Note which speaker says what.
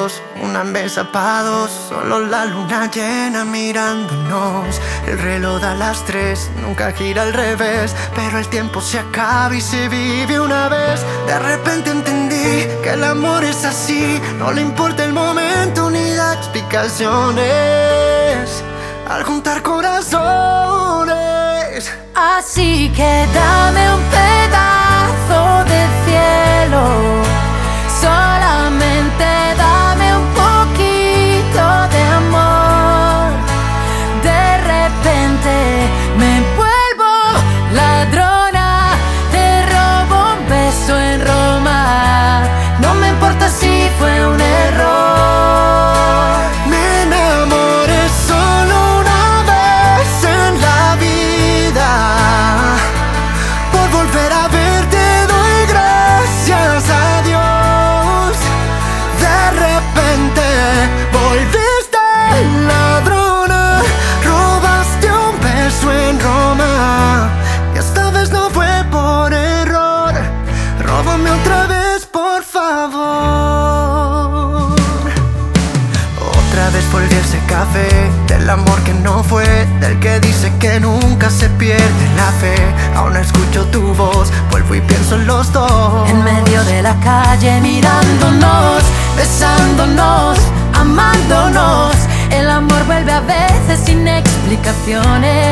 Speaker 1: dos, una mesa pa' dos, solo la luna llena mirándonos. El reloj da las 3, nunca gira al revés, pero el tiempo se acaba y se vive una vez. De repente entendí que el amor es así, no le importa el momento ni da explicaciones al juntar corazones.
Speaker 2: Así que dame un pedazo de cielo, solamente dame un poquito de amor. De repente me vuelvo ladrona, te robo un beso en Roma. No me importa si fue un error.
Speaker 1: Me enamoré solo una vez en la vida. Por volver a verte doy gracias a Dios. De repente volviste ladrona, robaste un beso en Roma. Y esta vez no fue por error. Róbame otra vez, por favor. Otra vez volví a ese café, del amor que no fue, del que dice que nunca se pierde la fe. Aún no escucho tu voz, vuelvo y pienso en los dos.
Speaker 2: En medio de la calle mirándonos, besándonos, amándonos. El amor vuelve a veces sin explicaciones.